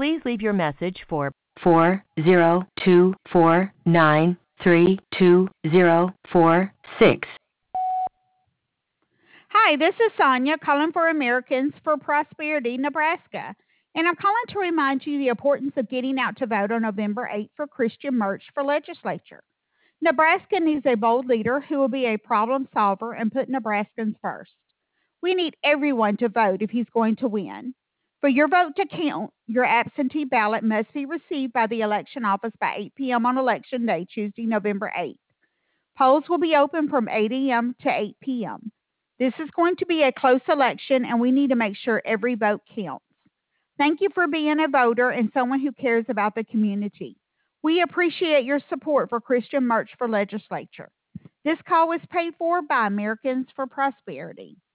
Please leave your message for 402493246. Hi, this is Sonia calling for Americans for Prosperity, Nebraska. And I'm calling to remind you the importance of getting out to vote on November 8th for Christian Merch for legislature. Nebraska needs a bold leader who will be a problem solver and put Nebraskans first. We need everyone to vote if he's going to win. For your vote to count, your absentee ballot must be received by the election office by 8 p.m. on Election Day, Tuesday, November 8th. Polls will be open from 8 a.m. to 8 p.m. This is going to be a close election, and we need to make sure every vote counts. Thank you for being a voter and someone who cares about the community. We appreciate your support for Christian Merch for legislature. This call was paid for by Americans for Prosperity.